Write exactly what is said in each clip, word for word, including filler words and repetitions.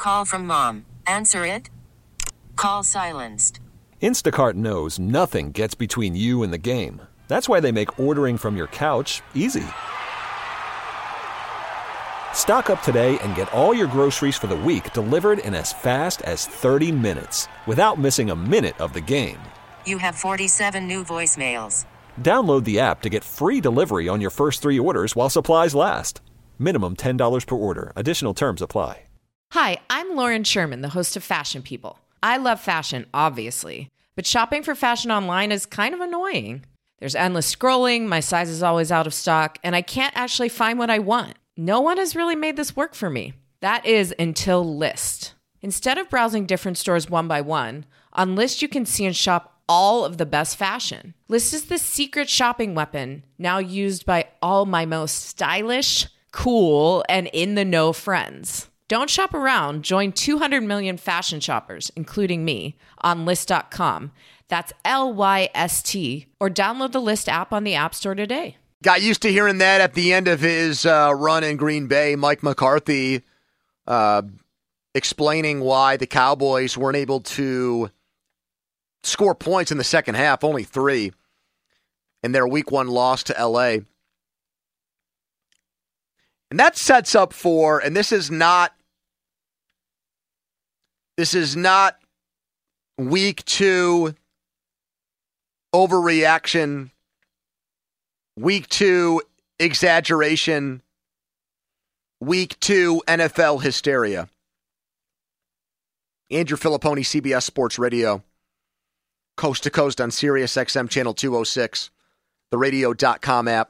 Call from mom. Answer it. Call silenced. Instacart knows nothing gets between you and the game. That's why they make ordering from your couch easy. Stock up today and get all your groceries for the week delivered in as fast as thirty minutes without missing a minute of the game. You have forty-seven new voicemails. Download the app to get free delivery on your first three orders while supplies last. Minimum ten dollars per order. Additional terms apply. Hi, I'm Lauren Sherman, the host of Fashion People. I love fashion, obviously, but shopping for fashion online is kind of annoying. There's endless scrolling, my size is always out of stock, and I can't actually find what I want. No one has really made this work for me. That is until Lyst. Instead of browsing different stores one by one, on Lyst you can see and shop all of the best fashion. Lyst is the secret shopping weapon now used by all my most stylish, cool, and in-the-know friends. Don't shop around. Join two hundred million fashion shoppers, including me, on Lyst dot com. That's L Y S T. Or download the Lyst app on the App Store today. Got used to hearing that at the end of his uh, run in Green Bay. Mike McCarthy uh, explaining why the Cowboys weren't able to score points in the second half, only three, in their week one loss to L A. And that sets up for, and this is not, this is not week two overreaction, week two exaggeration, week two N F L hysteria. Andrew Filipponi, C B S Sports Radio, coast to coast on Sirius X M channel two oh six, the radio dot com app,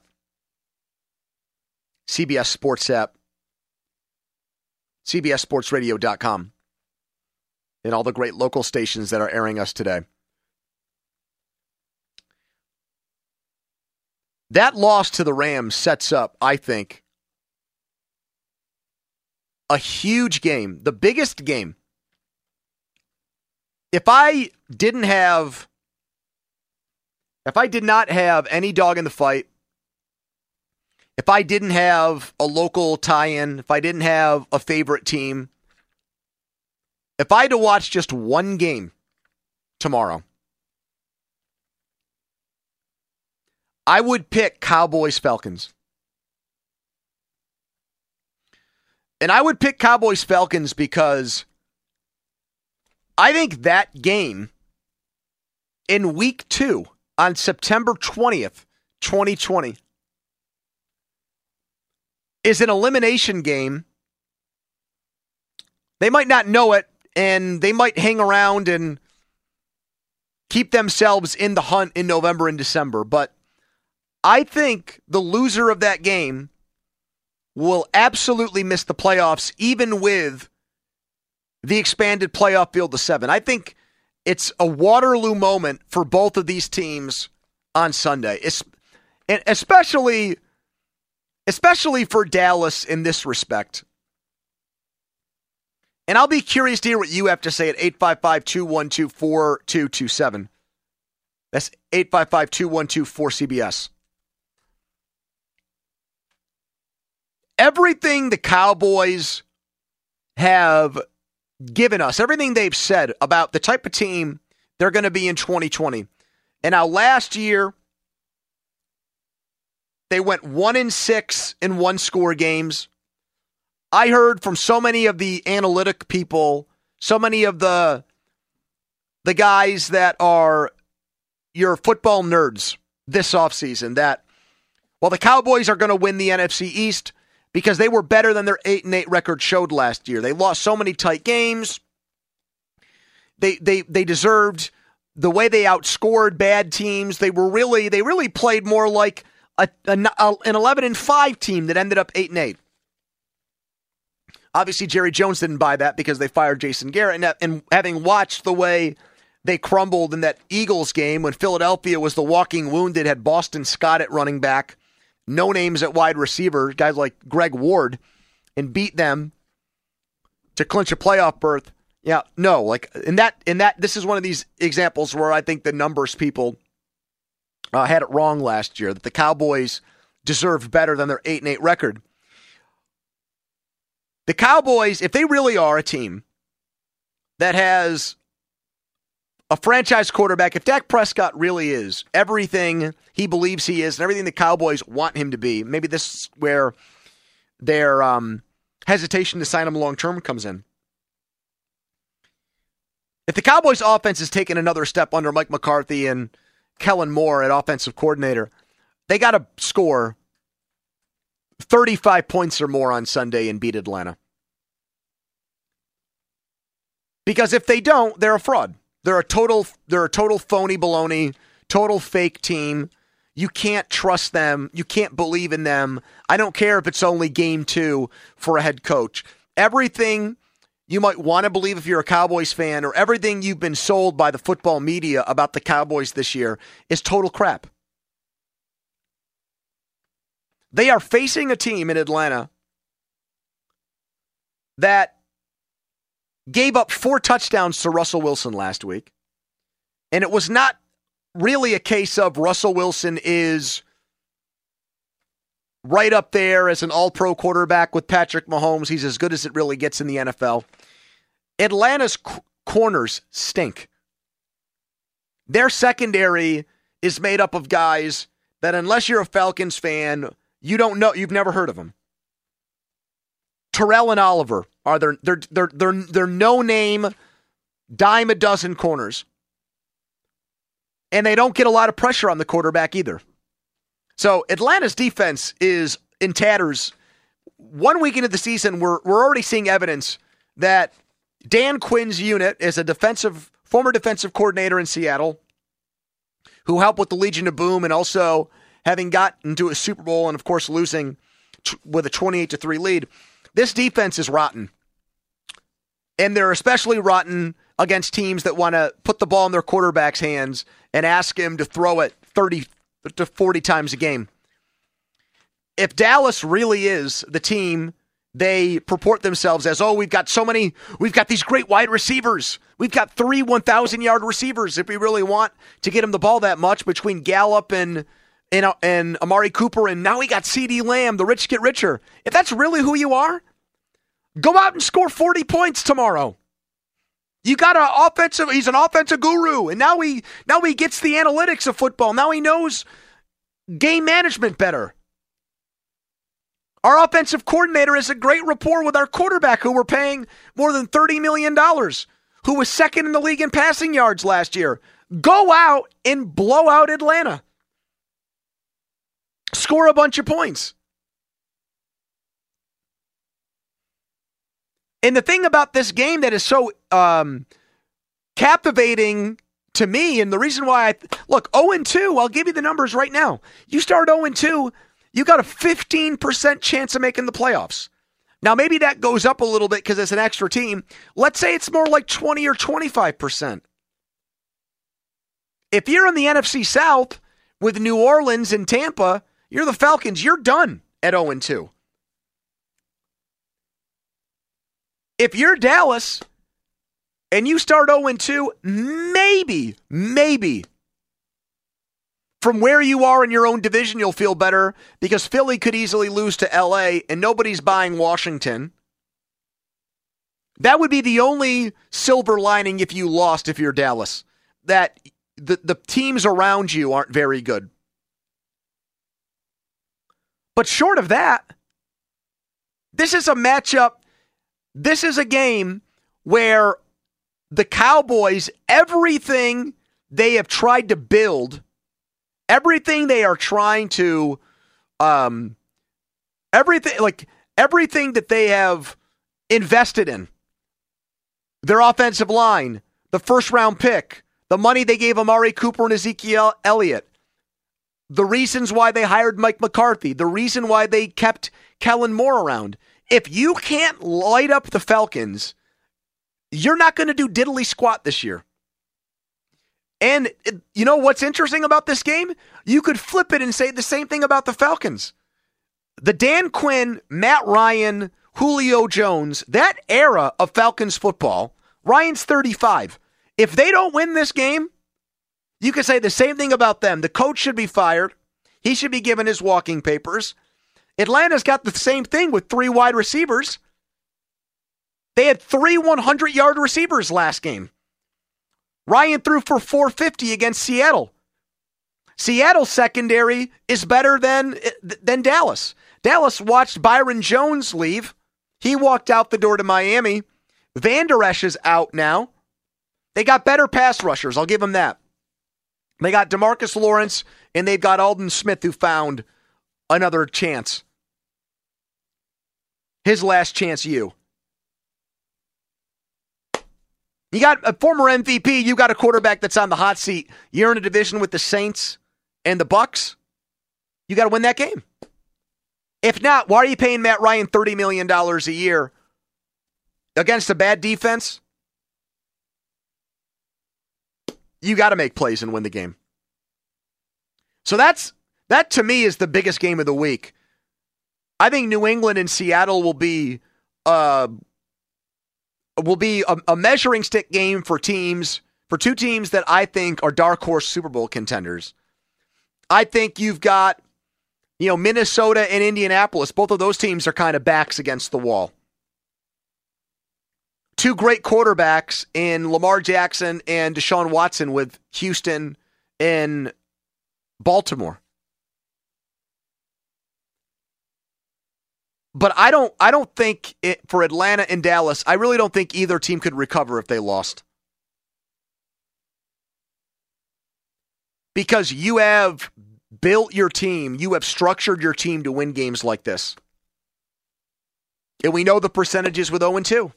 C B S Sports app, C B S Sports Radio dot com, and all the great local stations that are airing us today. That loss to the Rams sets up, I think, a huge game, the biggest game. If I didn't have, if I did not have any dog in the fight, if I didn't have a local tie-in, if I didn't have a favorite team, if I had to watch just one game tomorrow, I would pick Cowboys-Falcons. And I would pick Cowboys-Falcons because I think that game in week two on September twentieth, twenty twenty is an elimination game. They might not know it, and they might hang around and keep themselves in the hunt in November and December. But I think the loser of that game will absolutely miss the playoffs, even with the expanded playoff field to seven. I think it's a Waterloo moment for both of these teams on Sunday, it's, and especially, especially for Dallas in this respect. And I'll be curious to hear what you have to say at eight five five, two one two, four two two seven. That's eight five five, two one two, four C B S. Everything the Cowboys have given us, everything they've said about the type of team they're going to be in twenty twenty. And now last year, they went one and six in one-score games. I heard from so many of the analytic people, so many of the the guys that are your football nerds this offseason, that, well, the Cowboys are going to win the N F C East because they were better than their eight and eight record showed last year. They lost so many tight games. They they they deserved the way they outscored bad teams. They were really they really played more like a, a, an eleven and five team that ended up eight and eight. Obviously, Jerry Jones didn't buy that because they fired Jason Garrett. And, and having watched the way they crumbled in that Eagles game when Philadelphia was the walking wounded, had Boston Scott at running back, no names at wide receiver, guys like Greg Ward, and beat them to clinch a playoff berth. Yeah, no, like in that, in that, this is one of these examples where I think the numbers people uh, had it wrong last year, that the Cowboys deserved better than their eight and eight record. The Cowboys, if they really are a team that has a franchise quarterback, if Dak Prescott really is everything he believes he is and everything the Cowboys want him to be, maybe this is where their um, hesitation to sign him long-term comes in. If the Cowboys' offense has taken another step under Mike McCarthy and Kellen Moore at offensive coordinator, they got to score thirty-five points or more on Sunday and beat Atlanta. Because if they don't, they're a fraud. They're a total, they're a total phony baloney, total fake team. You can't trust them. You can't believe in them. I don't care if it's only game two for a head coach. Everything you might want to believe if you're a Cowboys fan, or everything you've been sold by the football media about the Cowboys this year, is total crap. They are facing a team in Atlanta that gave up four touchdowns to Russell Wilson last week. And it was not really a case of Russell Wilson is right up there as an all-pro quarterback with Patrick Mahomes. He's as good as it really gets in the N F L. Atlanta's c- corners stink. Their secondary is made up of guys that, unless you're a Falcons fan, you don't know. You've never heard of them. Terrell and Oliver are their they're they're they're, they're no-name dime a dozen corners. And they don't get a lot of pressure on the quarterback either. So Atlanta's defense is in tatters. One week into the season, we're we're already seeing evidence that Dan Quinn's unit is a defensive former defensive coordinator in Seattle who helped with the Legion of Boom and also having gotten to a Super Bowl and, of course, losing t- with a twenty-eight to three lead. This defense is rotten. And they're especially rotten against teams that want to put the ball in their quarterback's hands and ask him to throw it thirty to forty times a game. If Dallas really is the team they purport themselves as, oh, we've got so many, we've got these great wide receivers. We've got three one thousand-yard receivers if we really want to get him the ball that much between Gallup and, and, and Amari Cooper, and now we got CeeDee Lamb, the rich get richer. If that's really who you are, go out and score forty points tomorrow. You got an offensive, he's an offensive guru, and now he now he gets the analytics of football. Now he knows game management better. Our offensive coordinator has a great rapport with our quarterback, who we're paying more than thirty million dollars, who was second in the league in passing yards last year. Go out and blow out Atlanta. Score a bunch of points. And the thing about this game that is so um, captivating to me, and the reason why I, look, oh and two, I'll give you the numbers right now. You start oh and two, you got a fifteen percent chance of making the playoffs. Now, maybe that goes up a little bit because it's an extra team. Let's say it's more like twenty or twenty-five percent. If you're in the N F C South with New Orleans and Tampa, you're the Falcons, you're done at oh and two. If you're Dallas and you start oh and two, maybe, maybe from where you are in your own division, you'll feel better because Philly could easily lose to L A and nobody's buying Washington. That would be the only silver lining if you lost, if you're Dallas, that the, the teams around you aren't very good. But short of that, this is a matchup. This is a game where the Cowboys, everything they have tried to build, everything they are trying to, um, everything, like everything that they have invested in, their offensive line, the first round pick, the money they gave Amari Cooper and Ezekiel Elliott, the reasons why they hired Mike McCarthy, the reason why they kept Kellen Moore around. If you can't light up the Falcons, you're not going to do diddly squat this year. And it, you know what's interesting about this game? You could flip it and say the same thing about the Falcons. The Dan Quinn, Matt Ryan, Julio Jones, that era of Falcons football, Ryan's thirty-five. If they don't win this game, you could say the same thing about them. The coach should be fired. He should be given his walking papers. Atlanta's got the same thing with three wide receivers. They had three hundred-yard receivers last game. Ryan threw for four fifty against Seattle. Seattle's secondary is better than, than Dallas. Dallas watched Byron Jones leave. He walked out the door to Miami. Van Der Esch is out now. They got better pass rushers. I'll give them that. They got DeMarcus Lawrence, and they've got Aldon Smith, who found another chance. His last chance, you. You got a former M V P. You got a quarterback that's on the hot seat. You're in a division with the Saints and the Bucks. You got to win that game. If not, why are you paying Matt Ryan thirty million dollars a year against a bad defense? You got to make plays and win the game. So that's that to me is the biggest game of the week. I think New England and Seattle will be uh, will be a, a measuring stick game for teams, for two teams that I think are dark horse Super Bowl contenders. I think you've got, you know, Minnesota and Indianapolis. Both of those teams are kind of backs against the wall. Two great quarterbacks in Lamar Jackson and Deshaun Watson with Houston and Baltimore. But I don't I don't think it, for Atlanta and Dallas, I really don't think either team could recover if they lost. Because you have built your team, you have structured your team to win games like this. And we know the percentages with oh and two.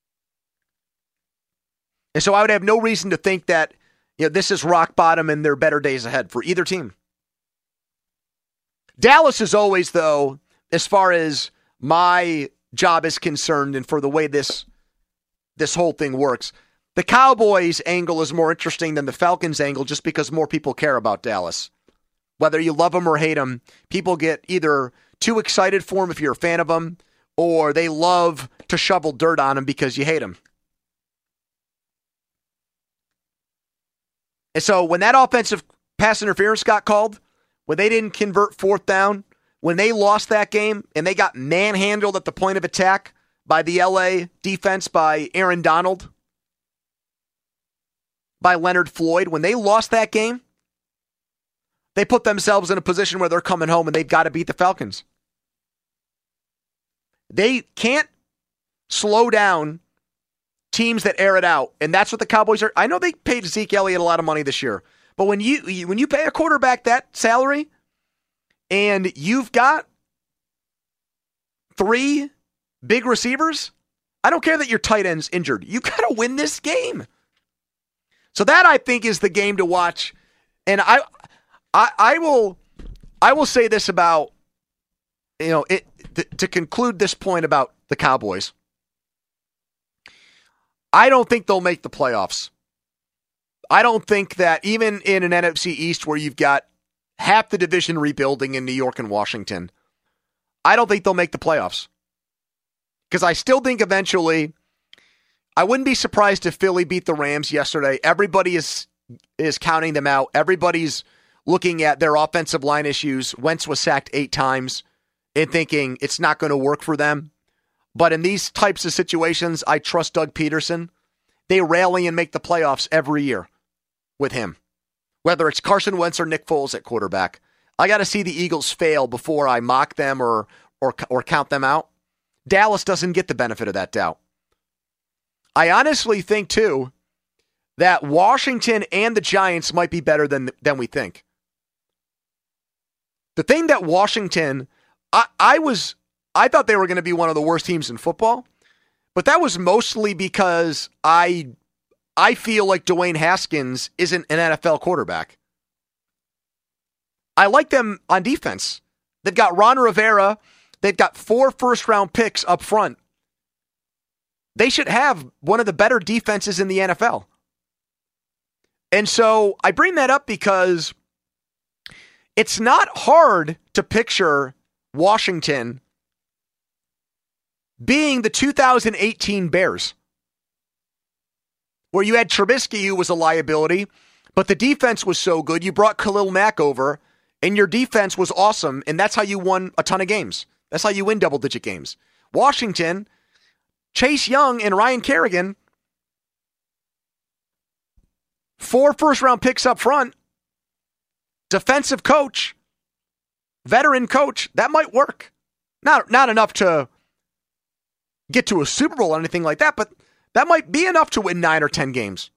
And so I would have no reason to think that, you know, this is rock bottom and there are better days ahead for either team. Dallas is always, though, as far as my job is concerned and for the way this this whole thing works, the Cowboys angle is more interesting than the Falcons angle just because more people care about Dallas. Whether you love them or hate them, people get either too excited for them if you're a fan of them, or they love to shovel dirt on them because you hate them. And so when that offensive pass interference got called, when they didn't convert fourth down, when they lost that game and they got manhandled at the point of attack by the L A defense, by Aaron Donald, by Leonard Floyd, when they lost that game, they put themselves in a position where they're coming home and they've got to beat the Falcons. They can't slow down teams that air it out, and that's what the Cowboys are. I know they paid Zeke Elliott a lot of money this year, but when you when you pay a quarterback that salary, and you've got three big receivers, I don't care that your tight end's injured. You got to win this game. So that, I think, is the game to watch. And I, I, I will, I will say this about, you know, it to, to conclude this point about the Cowboys. I don't think they'll make the playoffs. I don't think that even in an N F C East where you've got half the division rebuilding in New York and Washington, I don't think they'll make the playoffs. Because I still think eventually, I wouldn't be surprised if Philly beat the Rams yesterday. Everybody is is counting them out. Everybody's looking at their offensive line issues. Wentz was sacked eight times and thinking it's not going to work for them. But in these types of situations, I trust Doug Peterson. They rally and make the playoffs every year with him. Whether it's Carson Wentz or Nick Foles at quarterback. I got to see the Eagles fail before I mock them or, or, or count them out. Dallas doesn't get the benefit of that doubt. I honestly think, too, that Washington and the Giants might be better than, than we think. The thing that Washington, I, I was, I thought they were going to be one of the worst teams in football, but that was mostly because I, I feel like Dwayne Haskins isn't an N F L quarterback. I like them on defense. They've got Ron Rivera. They've got four first-round picks up front. They should have one of the better defenses in the N F L. And so I bring that up because it's not hard to picture Washington being the two thousand eighteen Bears, where you had Trubisky, who was a liability, but the defense was so good, you brought Khalil Mack over, and your defense was awesome, and that's how you won a ton of games. That's how you win double-digit games. Washington, Chase Young and Ryan Kerrigan, four first-round picks up front, defensive coach, veteran coach, that might work. Not, not enough to get to a Super Bowl or anything like that, but that might be enough to win nine or ten games.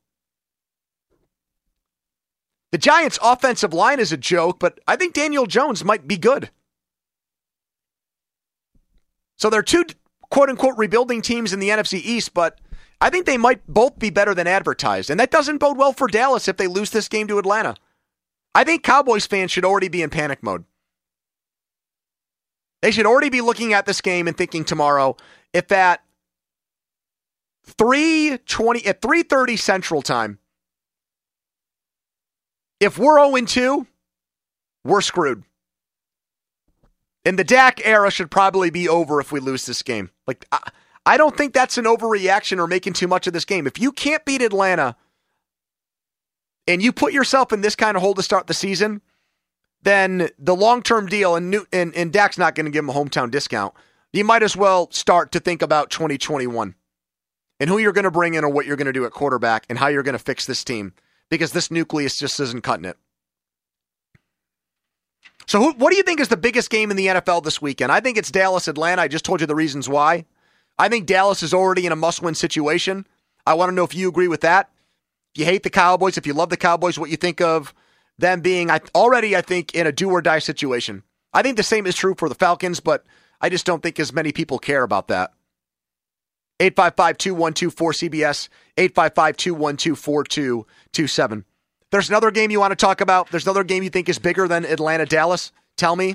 The Giants' offensive line is a joke, but I think Daniel Jones might be good. So they're two quote-unquote rebuilding teams in the N F C East, but I think they might both be better than advertised. And that doesn't bode well for Dallas if they lose this game to Atlanta. I think Cowboys fans should already be in panic mode. They should already be looking at this game and thinking tomorrow, if at three twenty, at three thirty Central Time, if we're oh and two, we're screwed. And the Dak era should probably be over if we lose this game. Like, I, I don't think that's an overreaction or making too much of this game. If you can't beat Atlanta and you put yourself in this kind of hole to start the season, then the long-term deal, and, New, and, and Dak's not going to give him a hometown discount, you might as well start to think about twenty twenty-one and who you're going to bring in or what you're going to do at quarterback and how you're going to fix this team, because this nucleus just isn't cutting it. So who, what do you think is the biggest game in the N F L this weekend? I think it's Dallas-Atlanta. I just told you the reasons why. I think Dallas is already in a must-win situation. I want to know if you agree with that. If you hate the Cowboys, if you love the Cowboys, what you think of them being already, I think, in a do-or-die situation. I think the same is true for the Falcons, but I just don't think as many people care about that. eight five five, two one two, four C B S, eight five five, two one two, four two two seven. There's another game you want to talk about? There's another game you think is bigger than Atlanta-Dallas? Tell me.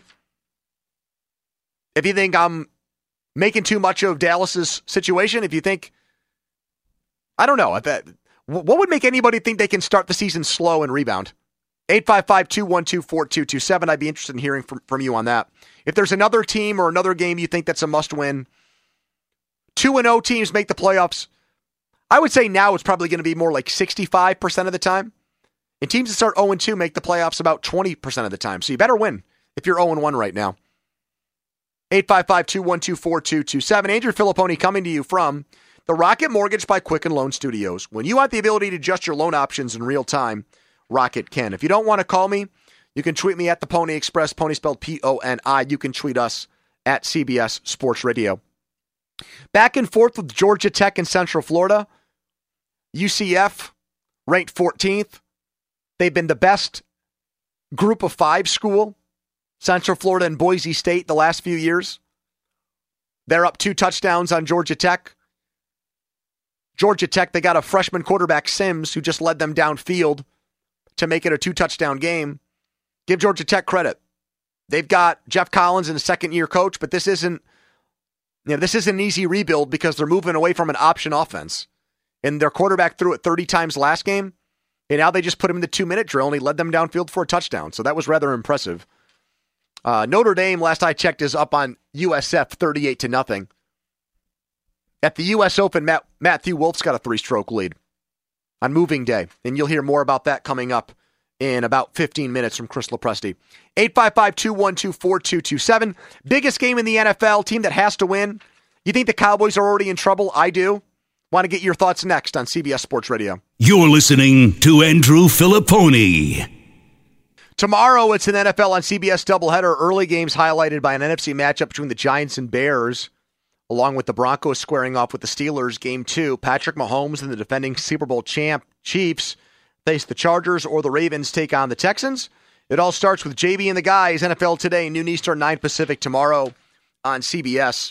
If you think I'm making too much of Dallas's situation, if you think, I don't know, what would make anybody think they can start the season slow and rebound? eight five five, two one two, four two two seven. I'd be interested in hearing from, from you on that. If there's another team or another game you think that's a must-win, two and oh teams make the playoffs. I would say now it's probably going to be more like sixty-five percent of the time. And teams that start oh and two make the playoffs about twenty percent of the time. So you better win if you're oh and one right now. eight five five, two one two, four two two seven. Andrew Filipponi coming to you from the Rocket Mortgage by Quicken Loan Studios. When you want the ability to adjust your loan options in real time, Rocket can. If you don't want to call me, you can tweet me at the Pony Express, Pony spelled P O N I. You can tweet us at C B S Sports Radio. Back and forth with Georgia Tech and Central Florida. U C F ranked fourteenth. They've been the best group of five school, Central Florida and Boise State, the last few years. They're up two touchdowns on Georgia Tech. Georgia Tech, they got a freshman quarterback, Sims, who just led them downfield to make it a two-touchdown game. Give Georgia Tech credit. They've got Jeff Collins and a second-year coach, but this isn't, you know, this isn't an easy rebuild because they're moving away from an option offense. And their quarterback threw it thirty times last game. And now they just put him in the two-minute drill, and he led them downfield for a touchdown. So that was rather impressive. Uh, Notre Dame, last I checked, is up on U S F thirty-eight to nothing. At the U S Open, Matt, Matthew Wolf's got a three-stroke lead on moving day. And you'll hear more about that coming up in about fifteen minutes from Chris Lopresti. eight five five, two one two, four two two seven. Biggest game in the N F L, team that has to win. You think the Cowboys are already in trouble? I do. Want to get your thoughts next on C B S Sports Radio. You're listening to Andrew Filipponi. Tomorrow, it's an N F L on C B S doubleheader. Early games highlighted by an N F C matchup between the Giants and Bears, along with the Broncos squaring off with the Steelers. Game two, Patrick Mahomes and the defending Super Bowl champ Chiefs face the Chargers, or the Ravens take on the Texans. It all starts with J B and the guys. N F L Today, noon Eastern, nine Pacific tomorrow on C B S.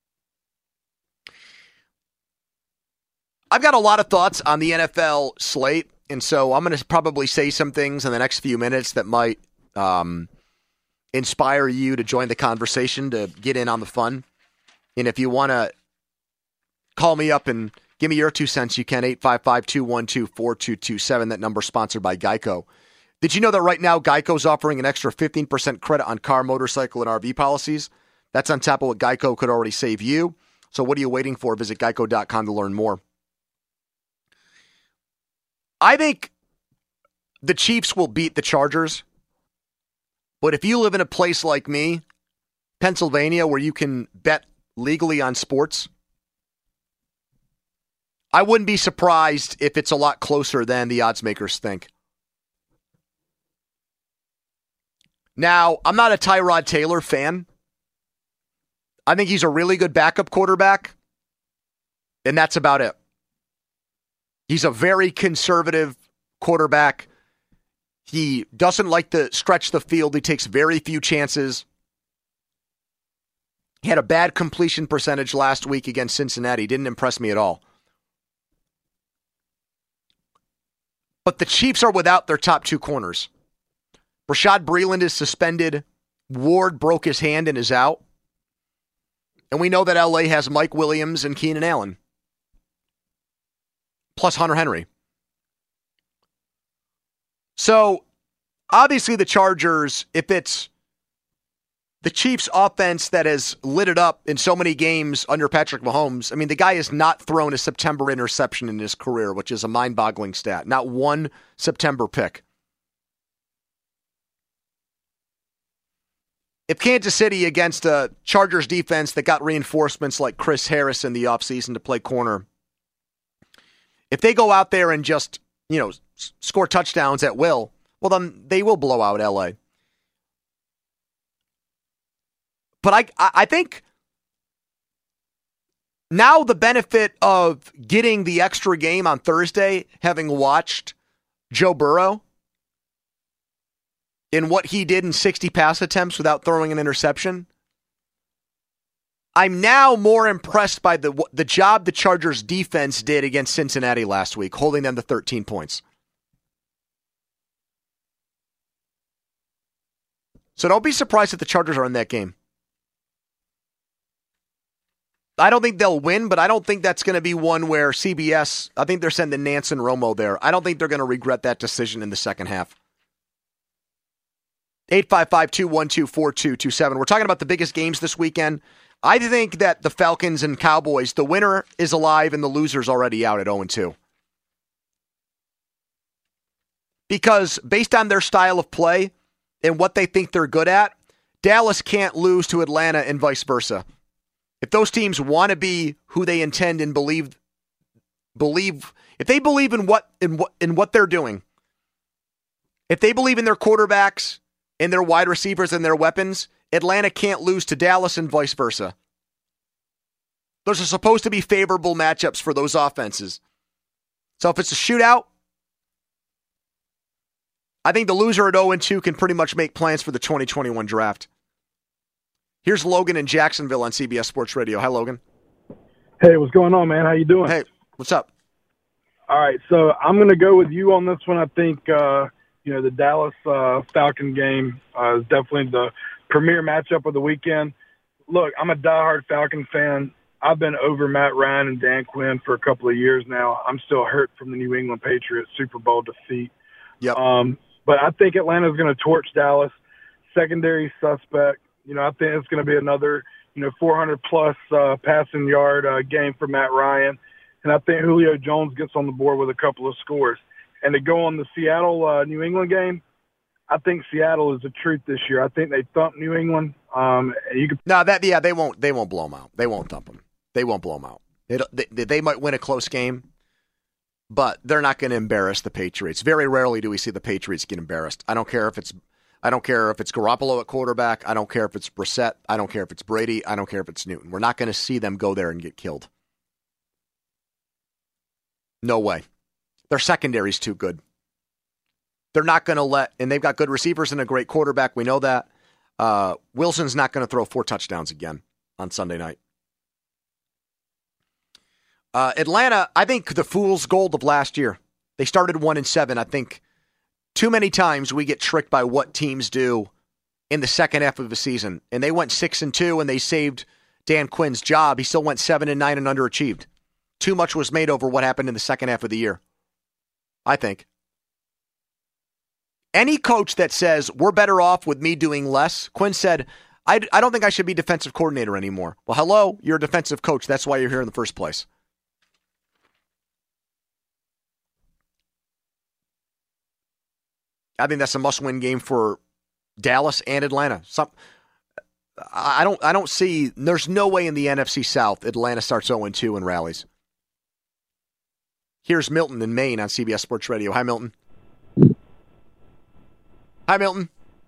I've got a lot of thoughts on the N F L slate, and so I'm going to probably say some things in the next few minutes that might um, inspire you to join the conversation, to get in on the fun. And if you want to call me up and give me your two cents, you can. eight five five, two one two, four two two seven. That number sponsored by Geico. Did you know that right now Geico's offering an extra fifteen percent credit on car, motorcycle, and R V policies? That's on top of what Geico could already save you. So what are you waiting for? Visit geico dot com to learn more. I think the Chiefs will beat the Chargers. But if you live in a place like me, Pennsylvania, where you can bet legally on sports, I wouldn't be surprised if it's a lot closer than the odds makers think. Now, I'm not a Tyrod Taylor fan. I think he's a really good backup quarterback, and that's about it. He's a very conservative quarterback. He doesn't like to stretch the field. He takes very few chances. He had a bad completion percentage last week against Cincinnati. Didn't impress me at all. But the Chiefs are without their top two corners. Rashad Breeland is suspended. Ward broke his hand and is out. And we know that L A has Mike Williams and Keenan Allen. Plus Hunter Henry. So, obviously the Chargers, if it's the Chiefs' offense that has lit it up in so many games under Patrick Mahomes, I mean, the guy has not thrown a September interception in his career, which is a mind-boggling stat. Not one September pick. If Kansas City against a Chargers defense that got reinforcements like Chris Harris in the offseason to play corner, if they go out there and just, you know, score touchdowns at will, well, then they will blow out L A. But I, I think now the benefit of getting the extra game on Thursday, having watched Joe Burrow in what he did in sixty pass attempts without throwing an interception, I'm now more impressed by the the job the Chargers defense did against Cincinnati last week, holding them to thirteen points. So don't be surprised if the Chargers are in that game. I don't think they'll win, but I don't think that's going to be one where C B S, I think they're sending Nance and Romo there. I don't think they're going to regret that decision in the second half. eight five five, two one two, four two two seven. We're talking about the biggest games this weekend. I think that the Falcons and Cowboys, the winner is alive and the loser's already out at oh and two. Because based on their style of play and what they think they're good at, Dallas can't lose to Atlanta and vice versa. If those teams want to be who they intend and believe, believe if they believe in what in what in what they're doing, if they believe in their quarterbacks and their wide receivers and their weapons, Atlanta can't lose to Dallas and vice versa. Those are supposed to be favorable matchups for those offenses. So if it's a shootout, I think the loser at oh and two can pretty much make plans for the twenty twenty-one draft. Here's Logan in Jacksonville on C B S Sports Radio. Hi, Logan. Hey, what's going on, man? How you doing? Hey, what's up? All right, so I'm going to go with you on this one. I think, uh, you know, the Dallas uh, Falcon game uh, is definitely the premier matchup of the weekend. Look, I'm a diehard Falcon fan. I've been over Matt Ryan and Dan Quinn for a couple of years now. I'm still hurt from the New England Patriots Super Bowl defeat. Yep. Um, but I think Atlanta's going to torch Dallas. Secondary suspect. You know, I think it's going to be another, you know, four hundred plus uh, passing yard uh, game for Matt Ryan. And I think Julio Jones gets on the board with a couple of scores. And to go on the Seattle uh, New England game, I think Seattle is the truth this year. I think they thump New England. Um, and you could no, that yeah, they won't. They won't blow them out. They won't thump them. They won't blow them out. They, they, they might win a close game, but they're not going to embarrass the Patriots. Very rarely do we see the Patriots get embarrassed. I don't care if it's I don't care if it's Garoppolo at quarterback. I don't care if it's Brissett. I don't care if it's Brady. I don't care if it's Newton. We're not going to see them go there and get killed. No way. Their secondary's too good. They're not going to let, and they've got good receivers and a great quarterback. We know that. Uh, Wilson's not going to throw four touchdowns again on Sunday night. Uh, Atlanta, I think the fool's gold of last year. They started one and seven. I think too many times we get tricked by what teams do in the second half of the season. And they went six and two and they saved Dan Quinn's job. He still went seven and nine and underachieved. Too much was made over what happened in the second half of the year, I think. Any coach that says we're better off with me doing less, Quinn said, I, I don't think I should be defensive coordinator anymore. Well, hello, you're a defensive coach. That's why you're here in the first place. I think that's a must-win game for Dallas and Atlanta. Some, I don't I don't see, there's no way in the N F C South Atlanta starts oh and two and rallies. Here's Milton in Maine on C B S Sports Radio. Hi, Milton. Hi, Milton.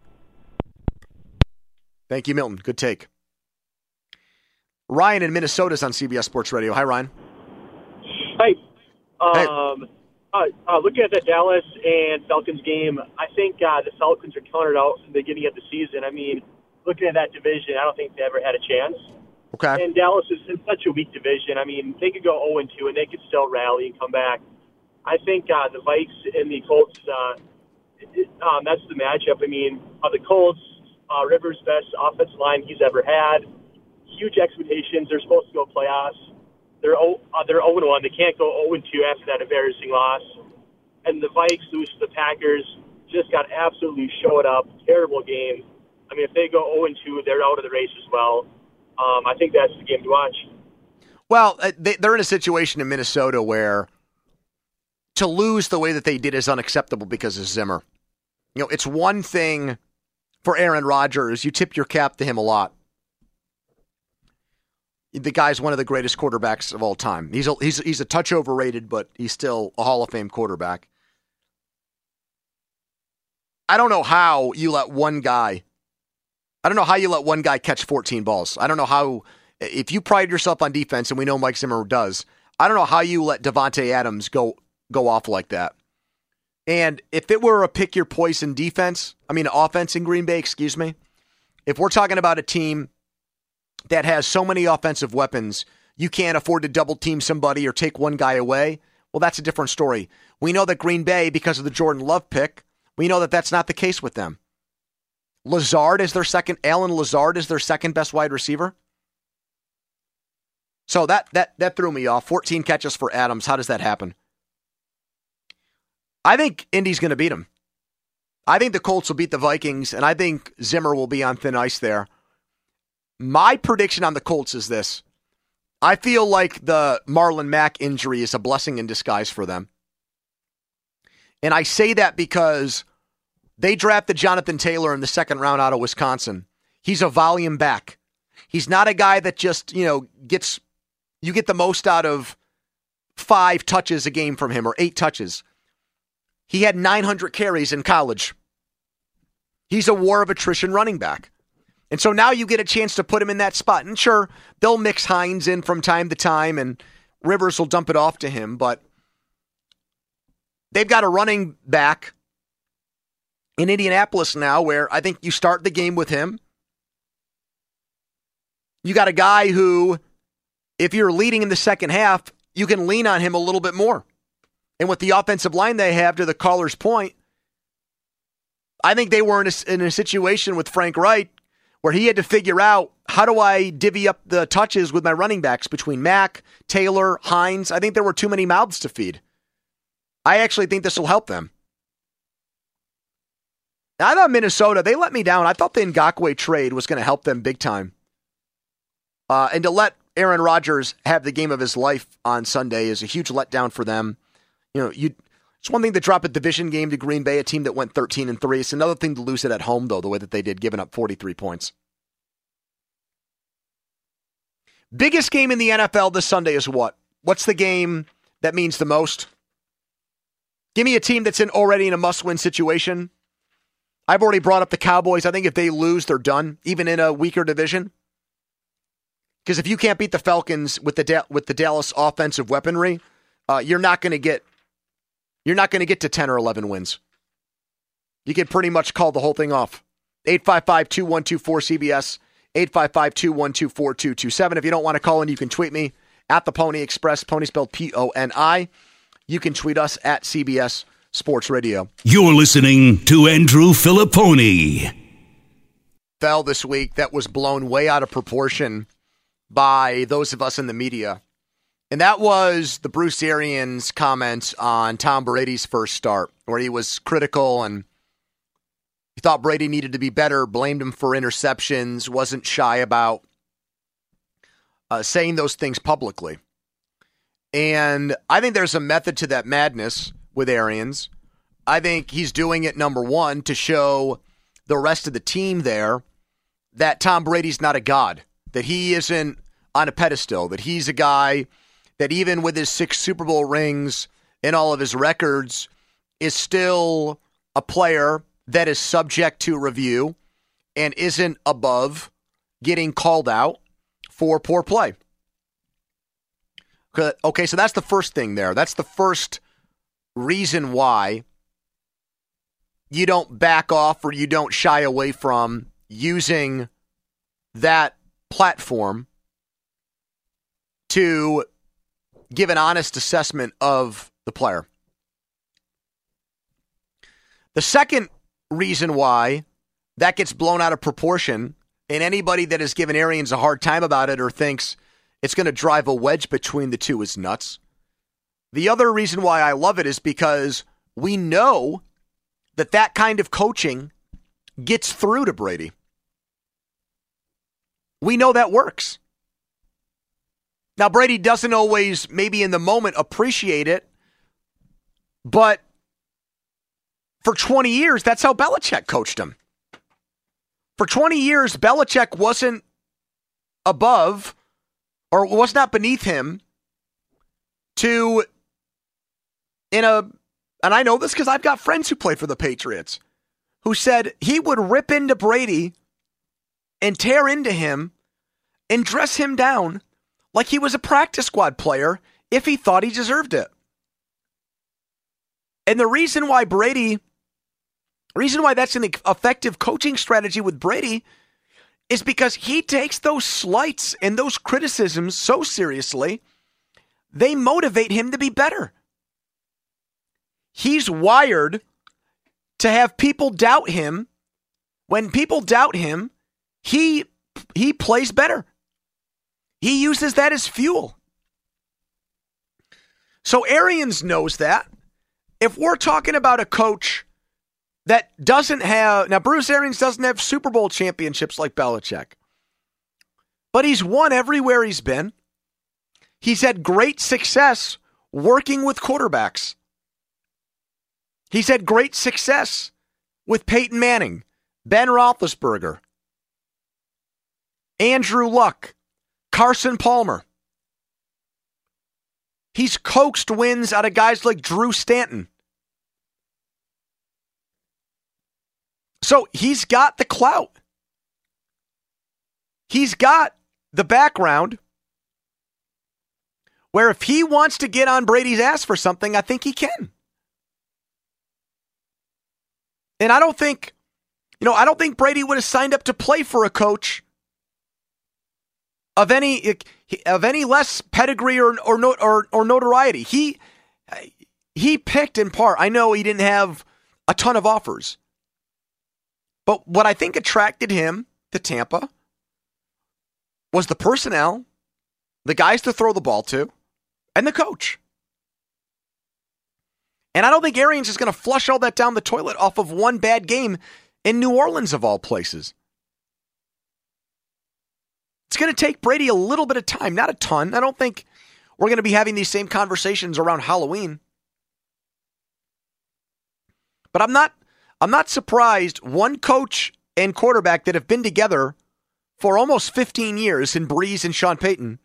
Thank you, Milton. Good take. Ryan in Minnesota is on C B S Sports Radio. Hi, Ryan. Hi. Um, hey. Uh, uh, looking at the Dallas and Falcons game, I think uh, the Falcons are counted out in the beginning of the season. I mean, looking at that division, I don't think they ever had a chance. Okay. And Dallas is in such a weak division. I mean, they could go oh and two, and they could still rally and come back. I think uh, the Vikes and the Colts, uh, it, um, that's the matchup. I mean, uh, the Colts, uh, Rivers' best offensive line he's ever had. Huge expectations. They're supposed to go playoffs. They're oh, uh, they're oh and one. They can't go oh and two after that embarrassing loss. And the Vikes lose to the Packers. Just got absolutely showed up. Terrible game. I mean, if they go oh and two, they're out of the race as well. Um, I think that's the game to watch. Well, they, they're in a situation in Minnesota where to lose the way that they did is unacceptable because of Zimmer. You know, it's one thing for Aaron Rodgers. You tip your cap to him a lot. The guy's one of the greatest quarterbacks of all time. He's a, he's he's a touch overrated, but he's still a Hall of Fame quarterback. I don't know how you let one guy I don't know how you let one guy catch fourteen balls. I don't know how, if you pride yourself on defense, and we know Mike Zimmer does, I don't know how you let Davante Adams go go off like that. And if it were a pick your poison defense, I mean offense in Green Bay, excuse me, if we're talking about a team that has so many offensive weapons, you can't afford to double team somebody or take one guy away, well, that's a different story. We know that Green Bay, because of the Jordan Love pick, we know that that's not the case with them. Lazard is their second, Alan Lazard is their second best wide receiver. So that that that threw me off. fourteen catches for Adams. How does that happen? I think Indy's going to beat them. I think the Colts will beat the Vikings, and I think Zimmer will be on thin ice there. My prediction on the Colts is this. I feel like the Marlon Mack injury is a blessing in disguise for them. And I say that because they drafted Jonathan Taylor in the second round out of Wisconsin. He's a volume back. He's not a guy that just, you know, gets, you get the most out of five touches a game from him or eight touches. He had nine hundred carries in college. He's a war of attrition running back. And so now you get a chance to put him in that spot. And sure, they'll mix Hines in from time to time and Rivers will dump it off to him, but they've got a running back in Indianapolis now where I think you start the game with him. You got a guy who, if you're leading in the second half, you can lean on him a little bit more. And with the offensive line they have, to the caller's point, I think they were in a, in a situation with Frank Reich where he had to figure out, how do I divvy up the touches with my running backs between Mack, Taylor, Hines? I think there were too many mouths to feed. I actually think this will help them. Now, I thought Minnesota, they let me down. I thought the Ngakoue trade was going to help them big time. Uh, and to let Aaron Rodgers have the game of his life on Sunday is a huge letdown for them. You know, you it's one thing to drop a division game to Green Bay, a team that went thirteen and three. It's another thing to lose it at home, though, the way that they did, giving up forty-three points. Biggest game in the N F L this Sunday is what? What's the game that means the most? Give me a team that's in already in a must-win situation. I've already brought up the Cowboys. I think if they lose, they're done, even in a weaker division. Because if you can't beat the Falcons with the da- with the Dallas offensive weaponry, uh, you're not going to get you're not going to get to ten or eleven wins. You can pretty much call the whole thing off. eight five five, two one two, four C B S, eight five five, two one two, four two two seven. If you don't want to call in, you can tweet me at the Pony Express, Pony spelled P O N I. You can tweet us at C B S Sports Radio. You're listening to Andrew Filipponi. Fell this week that was blown way out of proportion by those of us in the media. And that was the Bruce Arians comment on Tom Brady's first start, where he was critical and he thought Brady needed to be better, blamed him for interceptions, wasn't shy about uh, saying those things publicly. And I think there's a method to that madness with Arians. I think he's doing it, number one, to show the rest of the team there that Tom Brady's not a god, that he isn't on a pedestal, that he's a guy that even with his six Super Bowl rings in all of his records, is still a player that is subject to review and isn't above getting called out for poor play. Okay, so that's the first thing there. That's the first reason why you don't back off or you don't shy away from using that platform to give an honest assessment of the player. The second reason why that gets blown out of proportion, and anybody that has given Arians a hard time about it or thinks it's going to drive a wedge between the two is nuts. The other reason why I love it is because we know that that kind of coaching gets through to Brady. We know that works. Now, Brady doesn't always, maybe in the moment, appreciate it, but for twenty years, that's how Belichick coached him. For twenty years, Belichick wasn't above, or was not beneath him to, in a, and I know this because I've got friends who played for the Patriots, who said he would rip into Brady and tear into him and dress him down like he was a practice squad player if he thought he deserved it. And the reason why Brady, reason why that's an effective coaching strategy with Brady is because he takes those slights and those criticisms so seriously, they motivate him to be better. He's wired to have people doubt him. When people doubt him, he he plays better. He uses that as fuel. So Arians knows that. If we're talking about a coach that doesn't have, now Bruce Arians doesn't have Super Bowl championships like Belichick, but he's won everywhere he's been. He's had great success working with quarterbacks. He's had great success with Peyton Manning, Ben Roethlisberger, Andrew Luck, Carson Palmer. He's coaxed wins out of guys like Drew Stanton. So he's got the clout. He's got the background where if he wants to get on Brady's ass for something, I think he can. And I don't think, you know, I don't think Brady would have signed up to play for a coach of any of any less pedigree or or or, or notoriety. He he picked in part. I know he didn't have a ton of offers, but what I think attracted him to Tampa was the personnel, the guys to throw the ball to, and the coach. And I don't think Arians is going to flush all that down the toilet off of one bad game in New Orleans, of all places. It's going to take Brady a little bit of time, not a ton. I don't think we're going to be having these same conversations around Halloween. But I'm not I'm not surprised one coach and quarterback that have been together for almost fifteen years in Breeze and Sean Payton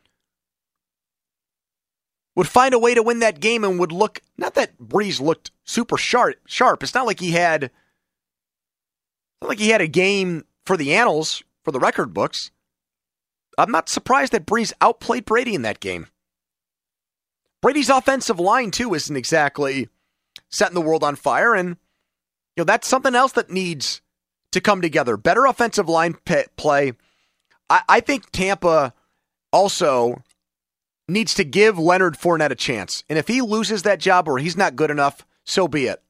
would find a way to win that game and would look, not that Breeze looked super sharp. Sharp. It's not like he had, not like he had a game for the annals, for the record books. I'm not surprised that Breeze outplayed Brady in that game. Brady's offensive line, too, isn't exactly setting the world on fire, and you know that's something else that needs to come together. Better offensive line p- play. I, I think Tampa also needs to give Leonard Fournette a chance. And if he loses that job or he's not good enough, so be it.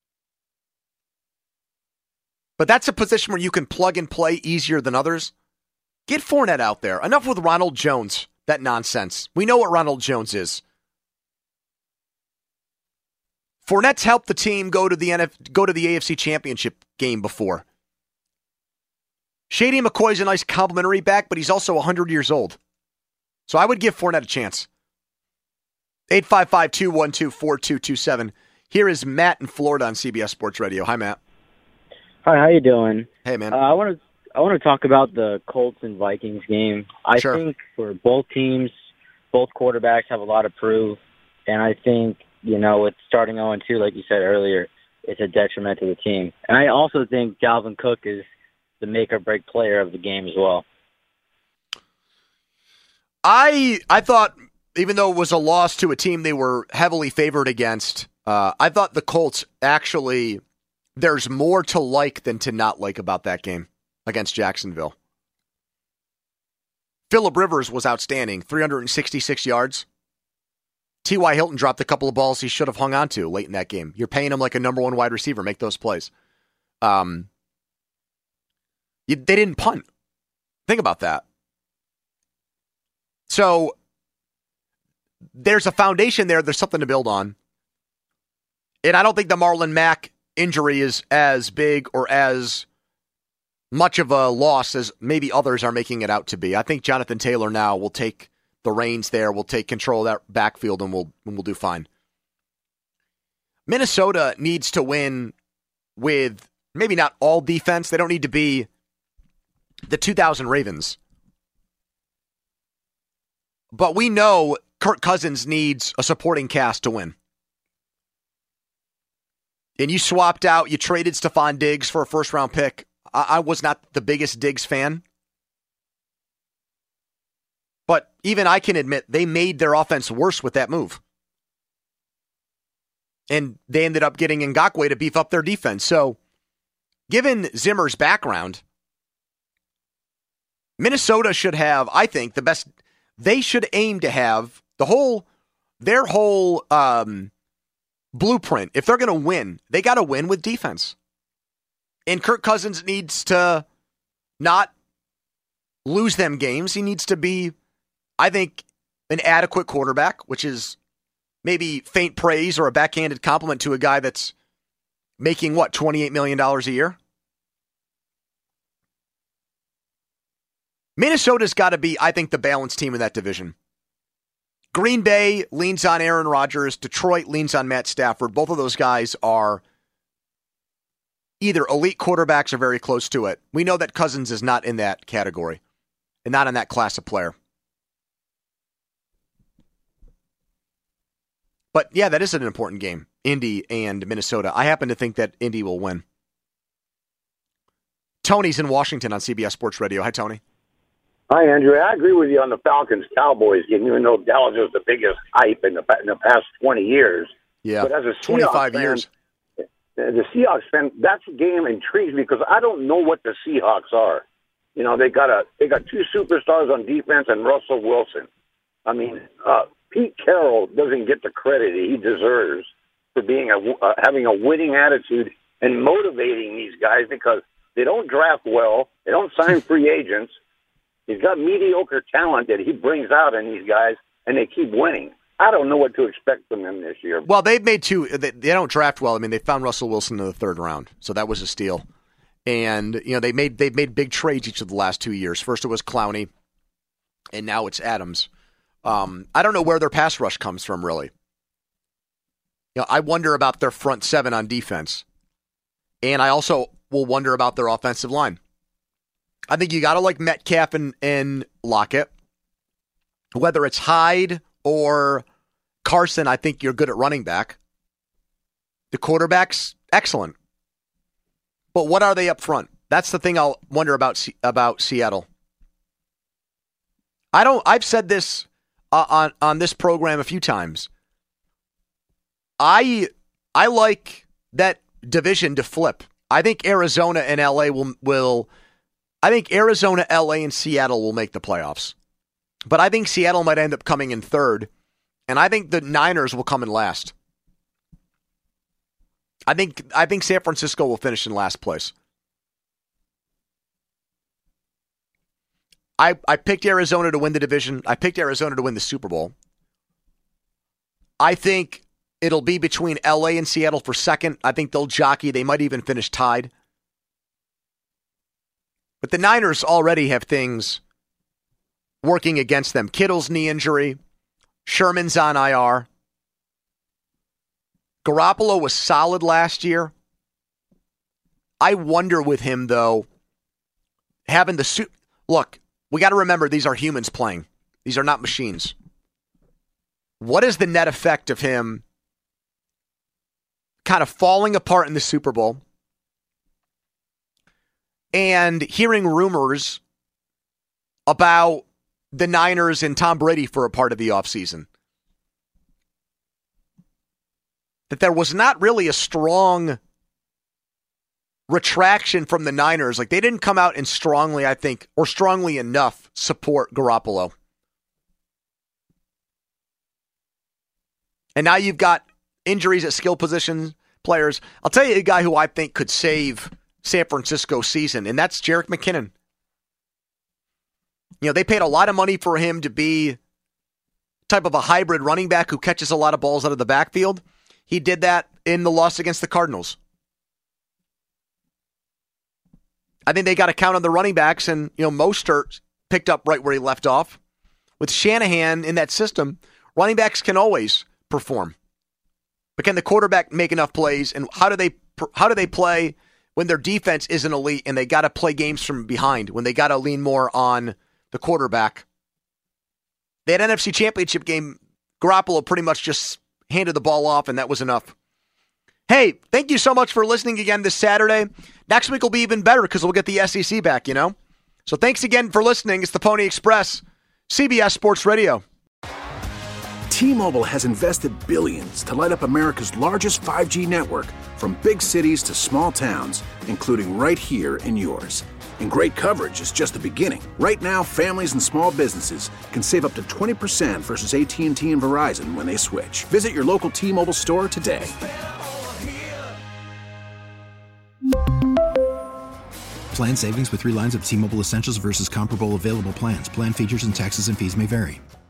But that's a position where you can plug and play easier than others. Get Fournette out there. Enough with Ronald Jones, that nonsense. We know what Ronald Jones is. Fournette's helped the team go to the N F, go to the A F C Championship game before. Shady McCoy's a nice complimentary back, but he's also one hundred years old. So I would give Fournette a chance. eight five five, two one two, four two two seven. Here is Matt in Florida on C B S Sports Radio. Hi, Matt. Hi, how you doing? Hey, man. Uh, I want to I want to talk about the Colts and Vikings game. I sure. think for both teams, both quarterbacks have a lot to prove, and I think you know, with starting oh and two, like you said earlier, it's a detriment to the team. And I also think Dalvin Cook is the make-or-break player of the game as well. I I thought, even though it was a loss to a team they were heavily favored against, uh, I thought the Colts actually, there's more to like than to not like about that game against Jacksonville. Phillip Rivers was outstanding, three hundred sixty-six yards. T Y. Hilton dropped a couple of balls he should have hung on to late in that game. You're paying him like a number one wide receiver. Make those plays. Um, you, they didn't punt. Think about that. So there's a foundation there. There's something to build on. And I don't think the Marlon Mack injury is as big or as much of a loss as maybe others are making it out to be. I think Jonathan Taylor now will take the reins there. We'll take control of that backfield, and we'll and we'll do fine. Minnesota needs to win with maybe not all defense. They don't need to be the two thousand Ravens. But we know Kirk Cousins needs a supporting cast to win. And you swapped out, you traded Stephon Diggs for a first-round pick. I, I was not the biggest Diggs fan. But even I can admit they made their offense worse with that move. And they ended up getting Ngakoue to beef up their defense. So, given Zimmer's background, Minnesota should have, I think, the best. They should aim to have the whole, their whole um, blueprint. If they're going to win, they got to win with defense. And Kirk Cousins needs to not lose them games. He needs to be, I think, an adequate quarterback, which is maybe faint praise or a backhanded compliment to a guy that's making, what, twenty-eight million dollars a year? Minnesota's got to be, I think, the balanced team in that division. Green Bay leans on Aaron Rodgers. Detroit leans on Matt Stafford. Both of those guys are either elite quarterbacks or very close to it. We know that Cousins is not in that category and not in that class of player. But yeah, that is an important game. Indy and Minnesota. I happen to think that Indy will win. Tony's in Washington on C B S Sports Radio. Hi, Tony. Hi, Andrew. I agree with you on the Falcons-Cowboys game, even though Dallas was the biggest hype in the, in the past twenty years. Yeah, but as a twenty-five Seahawks years. Fan, the Seahawks fan, that game intrigues me because I don't know what the Seahawks are. You know, they got a they got two superstars on defense and Russell Wilson. I mean, uh, Pete Carroll doesn't get the credit he deserves for being a uh, having a winning attitude and motivating these guys because they don't draft well, they don't sign free agents. He's got mediocre talent that he brings out in these guys, and they keep winning. I don't know what to expect from them this year. Well, they've made two. They, they don't draft well. I mean, they found Russell Wilson in the third round, so that was a steal. And you know, they made they've made big trades each of the last two years. First it was Clowney, and now it's Adams. Um, I don't know where their pass rush comes from, really. You know, I wonder about their front seven on defense, and I also will wonder about their offensive line. I think you got to like Metcalf and, and Lockett. Whether it's Hyde or Carson, I think you're good at running back. The quarterback's excellent. But what are they up front? That's the thing I'll wonder about C- about Seattle. I don't. I've said this uh, on on this program a few times. I I like that division to flip. I think Arizona and L A will will. I think Arizona, L A, and Seattle will make the playoffs. But I think Seattle might end up coming in third. And I think the Niners will come in last. I think I think San Francisco will finish in last place. I, I picked Arizona to win the division. I picked Arizona to win the Super Bowl. I think it'll be between L A and Seattle for second. I think they'll jockey. They might even finish tied. But the Niners already have things working against them. Kittle's knee injury. Sherman's on I R. Garoppolo was solid last year. I wonder with him, though, having the suit. Look, we got to remember these are humans playing. These are not machines. What is the net effect of him kind of falling apart in the Super Bowl and hearing rumors about the Niners and Tom Brady for a part of the offseason. That there was not really a strong retraction from the Niners. Like, they didn't come out and strongly, I think, or strongly enough support Garoppolo. And now you've got injuries at skill position players. I'll tell you a guy who I think could save San Francisco's season, and that's Jerick McKinnon. You know, they paid a lot of money for him to be type of a hybrid running back who catches a lot of balls out of the backfield. He did that in the loss against the Cardinals. I think they got to count on the running backs, and, you know, Mostert picked up right where he left off. With Shanahan in that system, running backs can always perform. But can the quarterback make enough plays, and how do they how do they play when their defense isn't elite and they got to play games from behind, when they got to lean more on the quarterback? That N F C Championship game, Garoppolo pretty much just handed the ball off, and that was enough. Hey, thank you so much for listening again this Saturday. Next week will be even better because we'll get the S E C back, you know? So thanks again for listening. It's the Pony Express, C B S Sports Radio. T-Mobile has invested billions to light up America's largest five G network, from big cities to small towns, including right here in yours. And great coverage is just the beginning. Right now, families and small businesses can save up to twenty percent versus A T and T and Verizon when they switch. Visit your local T-Mobile store today. Plan savings with three lines of T-Mobile Essentials versus comparable available plans. Plan features and taxes and fees may vary.